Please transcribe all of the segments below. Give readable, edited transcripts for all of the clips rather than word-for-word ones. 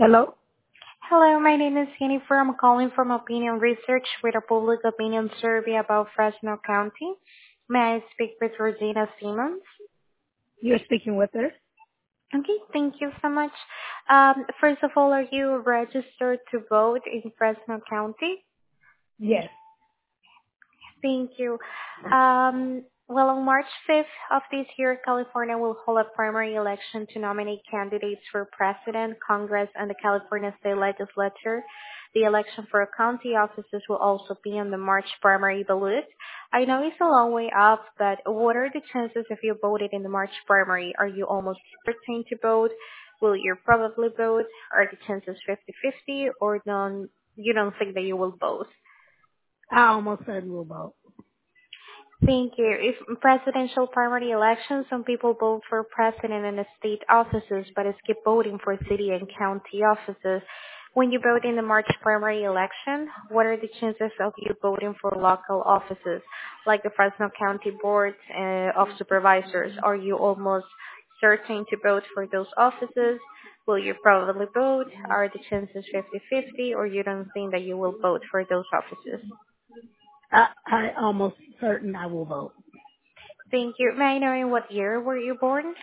Hello? Hello, my name is Jennifer. I'm calling from Opinion Research with a public opinion survey about Fresno County. May I speak with Regina Simmons? You're speaking with her? Okay, thank you so much. First of all, are you registered to vote in Fresno County? Yes. Thank you. Well, on March 5th of this year, California will hold a primary election to nominate candidates for president, Congress, and the California State Legislature. The election for county offices will also be on the March primary ballot. I know it's a long way off, but what are the chances if you voted in the March primary? Are you almost certain to vote? Will you probably vote? Are the chances 50-50, or you don't think that you will vote? I almost said we'll vote. Thank you. If presidential primary elections, some people vote for president and the state offices, but skip voting for city and county offices. When you vote in the March primary election, what are the chances of you voting for local offices, like the Fresno County Board of Supervisors? Are you almost certain to vote for those offices? Will you probably vote? Are the chances 50-50, or you don't think that you will vote for those offices? I almost certain I will vote. Thank you. May I know in what year were you born?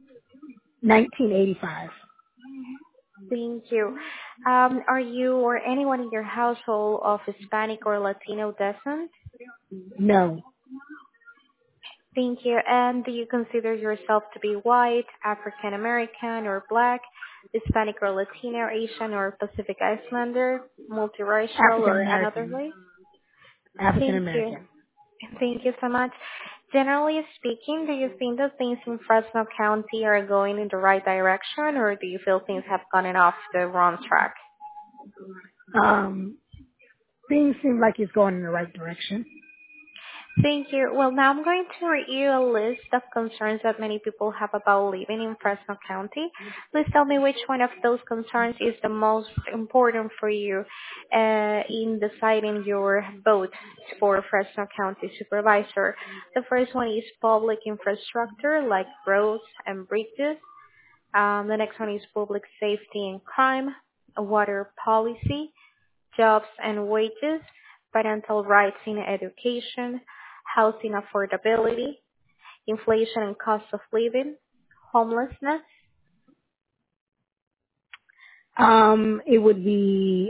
1985. Thank you. Are you or anyone in your household of Hispanic or Latino descent? No. Thank you. And do you consider yourself to be white, African American, or black, Hispanic or Latino, Asian or Pacific Islander, multiracial African or another American. way? African Thank you. American. Thank you so much. Generally speaking, do you think that things in Fresno County are going in the right direction, or do you feel things have gone off the wrong track? Um, things seem like it's going in the right direction. Thank you. Well, now I'm going to read you a list of concerns that many people have about living in Fresno County. Please tell me which one of those concerns is the most important for you in deciding your vote for Fresno County Supervisor. The first one is public infrastructure like roads and bridges. The next one is public safety and crime, water policy, jobs and wages, parental rights in education, housing affordability, inflation and cost of living, homelessness. It would be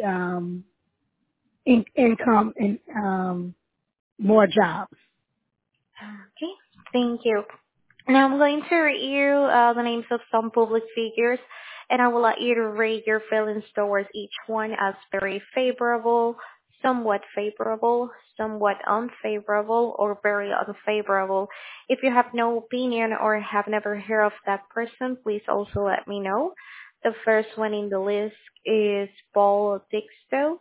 income and more jobs. Okay, thank you. Now I'm going to read you the names of some public figures, and I will let you to rate your feelings towards each one as very favorable, somewhat unfavorable, or very unfavorable. If you have no opinion or have never heard of that person, please also let me know. The first one in the list is Paul Dixto.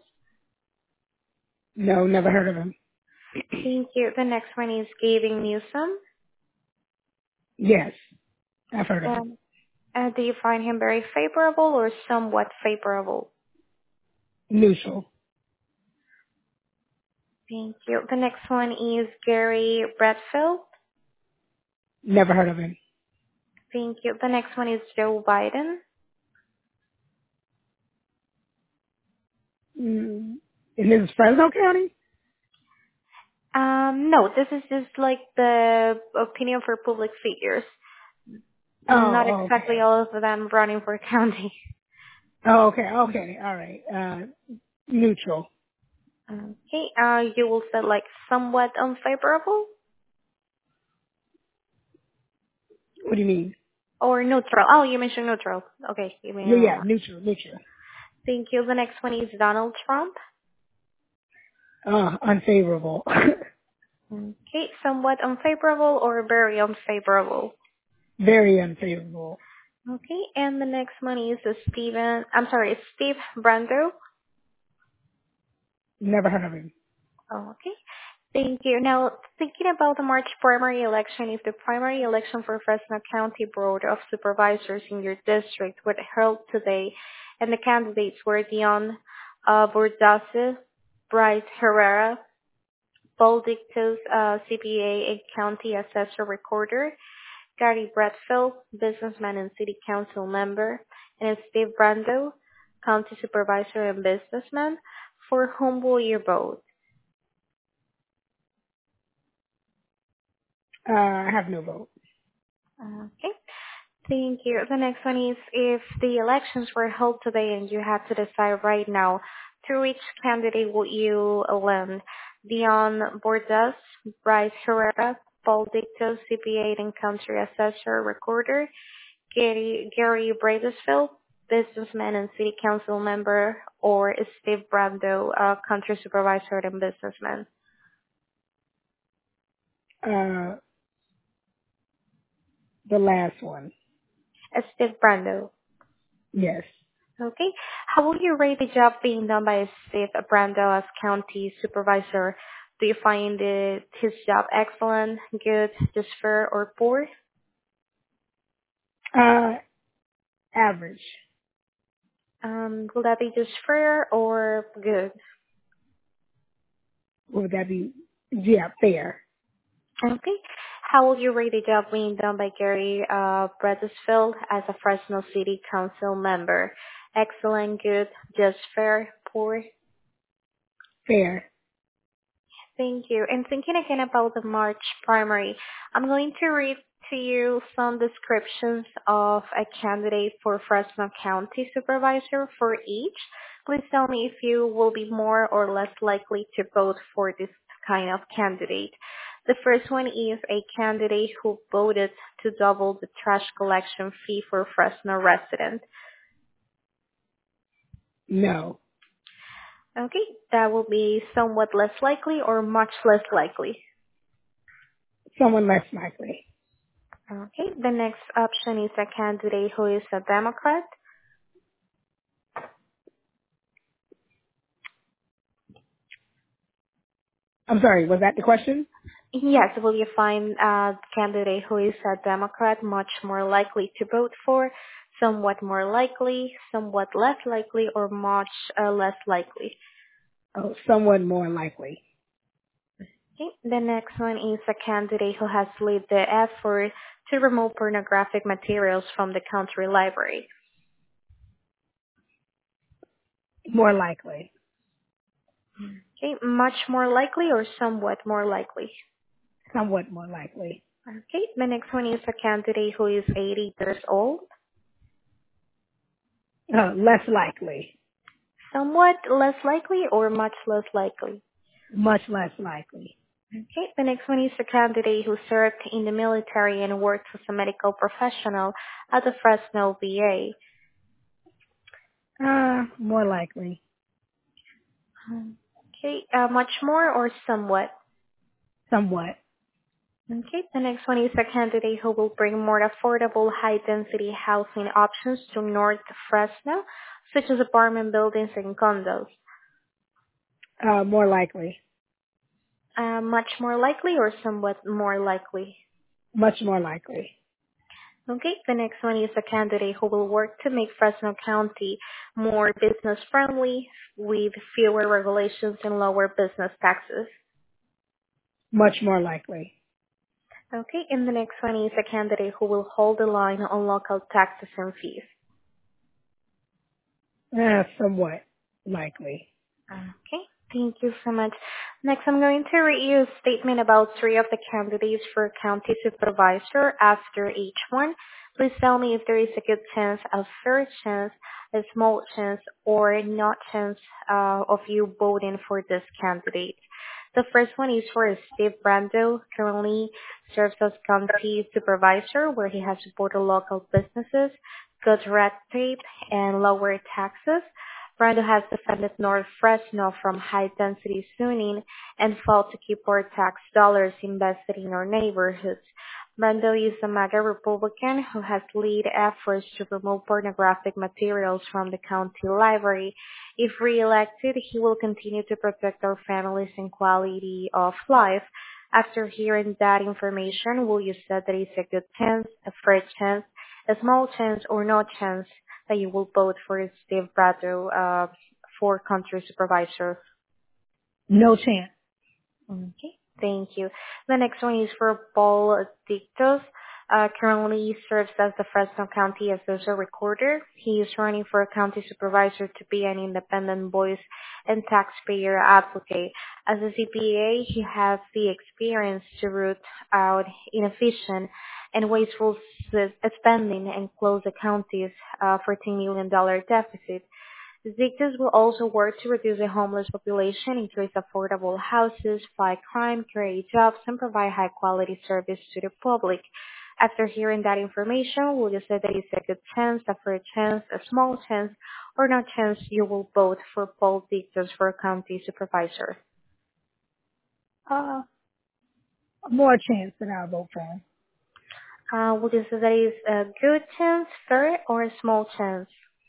No, never heard of them. Thank you. The next one is Gavin Newsom. Yes, I've heard of them. Do you find him very favorable or somewhat favorable? Neutral. Thank you. The next one is Gary Bradfield. Never heard of him. Thank you. The next one is Joe Biden. And this is Fresno County? No, this is just like the opinion for public figures. Not exactly Okay. all of them running for county. Okay, all right. Neutral. Okay, you will say like somewhat unfavorable What do you mean? or neutral. Oh, you mentioned neutral. Okay, you mean. Yeah, neutral. Thank you. The next one is Donald Trump. Unfavorable. Okay, somewhat unfavorable or very unfavorable. Very unfavorable. Okay, and the next one is Steve Brando. Never heard of him. Oh, okay. Thank you. Now, thinking about the March primary election, if the primary election for Fresno County Board of Supervisors in your district were held today, and the candidates were Dion Bordase, Bryce Herrera, Paul Dictos, CPA and County Assessor Recorder, Gary Bradfield, businessman and city council member, and Steve Brando, county supervisor and businessman. For whom will you vote? I have no vote. Okay. Thank you. The next one is if the elections were held today and you had to decide right now to which candidate would you lend? Dion Bordas, Bryce Herrera, Paul Dicto, CPA and Country Assessor Recorder, Gary Bradesfield, businessman and city council member, or Steve Brando, country supervisor and businessman? Uh, the last one. Steve Brando. Yes. Okay. How will you rate the job being done by Steve Brando as county supervisor? Do you find his job excellent, good, just fair, or poor? Average. Will that be just fair or good? Would that be? Yeah, fair. Okay. How will you rate the job being done by Gary Bradesfield as a Fresno City Council member? Excellent, good, just fair, poor? Fair. Thank you. And thinking again about the March primary, I'm going to read to you some descriptions of a candidate for Fresno County Supervisor for each. Please tell me if you will be more or less likely to vote for this kind of candidate. The first one is a candidate who voted to double the trash collection fee for Fresno residents. No. Okay, that will be somewhat less likely or much less likely. Someone less likely. Okay, the next option is a candidate who is a Democrat. I'm sorry, was that the question? Yes, will you find a candidate who is a Democrat much more likely to vote for, somewhat more likely, somewhat less likely, or much less likely? Oh, someone more likely. Okay, the next one is a candidate who has led the effort to remove pornographic materials from the country library. More likely. Okay, much more likely or somewhat more likely? Somewhat more likely. Okay, the next one is a candidate who is 80 years old. Less likely. Somewhat less likely or much less likely? Much less likely. Okay, the next one is a candidate who served in the military and worked as a medical professional at the Fresno VA. More likely. Okay, much more or somewhat? Somewhat. Okay, the next one is a candidate who will bring more affordable, high-density housing options to North Fresno, such as apartment buildings and condos. More likely. Much more likely or somewhat more likely? Much more likely. Okay, the next one is a candidate who will work to make Fresno County more business friendly with fewer regulations and lower business taxes. Much more likely. Okay, and the next one is a candidate who will hold the line on local taxes and fees. Somewhat likely. Okay, thank you so much. Next, I'm going to read you a statement about three of the candidates for county supervisor after each one. Please tell me if there is a good chance, a fair chance, a small chance, or not chance of you voting for this candidate. The first one is for Steve Brando, currently serves as county supervisor, where he has supported local businesses, cut red tape, and lower taxes. Brando has defended North Fresno from high-density zoning and fought to keep our tax dollars invested in our neighborhoods. Brando is a MAGA Republican who has led efforts to remove pornographic materials from the county library. If re-elected, he will continue to protect our families and quality of life. After hearing that information, will you say that it's a good chance, a fair chance, a small chance, or no chance that you will vote for Steve Brado for country supervisor? No chance. Okay, thank you. The next one is for Paul Dictos, Currently serves as the Fresno County Assessor Recorder. He is running for a county supervisor to be an independent voice and taxpayer advocate. As a CPA, he has the experience to root out inefficient and wasteful spending and close the county's $14 million deficit. Zictus will also work to reduce the homeless population, increase affordable houses, fight crime, create jobs, and provide high-quality service to the public. After hearing that information, will you say that it's a good chance, a fair chance, a small chance, or no chance you will vote for Paul Zictus for county supervisor? Uh, more chance than I'll vote for him. Would you say that is a good chance, fair, or a small chance?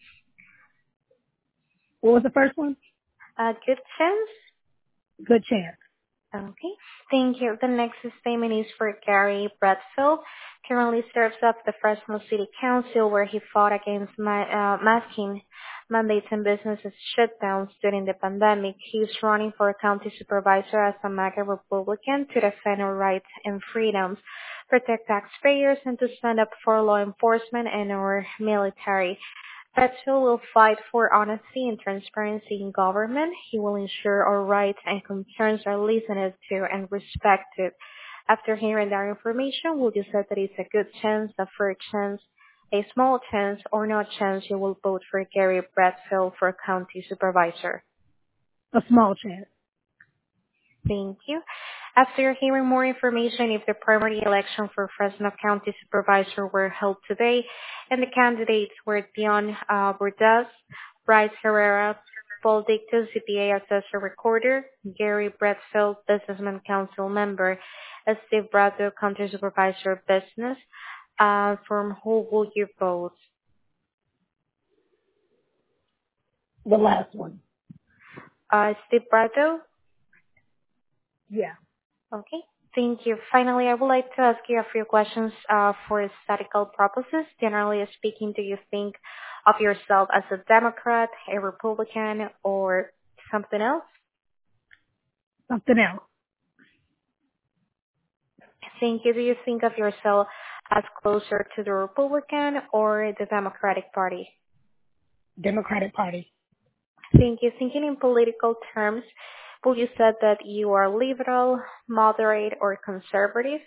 What was the first one? A good chance? Good chance. Okay. Thank you. The next statement is for Gary Bradfield. Currently serves up the Fresno City Council, where he fought against masking mandates and businesses shutdowns during the pandemic. He is running for county supervisor as a MAGA Republican to defend our rights and freedoms, protect taxpayers, and to stand up for law enforcement and our military. Petro will fight for honesty and transparency in government. He will ensure our rights and concerns are listened to and respected. After hearing that information, would you say that it's a good chance, a fair chance, a small chance, or no chance you will vote for Gary Bradfield for county supervisor? A small chance. Thank you. After hearing more information, if the primary election for Fresno County Supervisor were held today, and the candidates were Dion Bordas, Bryce Herrera, Paul Dictus, CPA Assessor Recorder, Gary Bradfield, Businessman Council Member, Steve Brado, County Supervisor of Business, from who will you vote? The last one. Steve Brado? Yeah. Okay. Thank you. Finally, I would like to ask you a few questions for statistical purposes. Generally speaking, do you think of yourself as a Democrat, a Republican, or something else? Something else. Thank you. Do you think of yourself as closer to the Republican or the Democratic Party? Democratic Party. Thank you. Thinking in political terms, would you say that you are liberal, moderate, or conservative?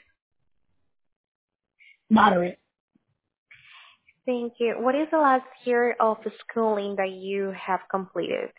Moderate. Thank you. What is the last year of schooling that you have completed?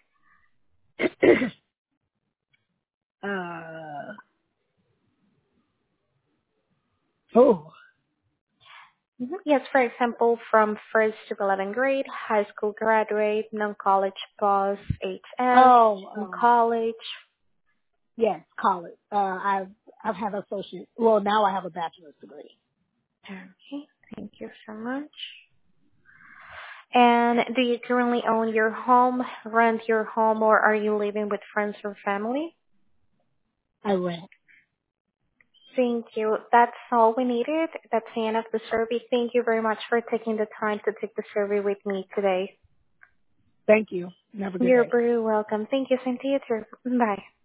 Oh. Yes, for example, from first to 11th grade, high school graduate, non-college post, HS, college. Yes, college. I've had an associate. Well, now I have a bachelor's degree. Okay, thank you so much. And do you currently own your home, rent your home, or are you living with friends or family? I rent. Thank you. That's all we needed. That's the end of the survey. Thank you very much for taking the time to take the survey with me today. Thank you. Have a good You're day. very welcome. Thank you, Cynthia. Bye.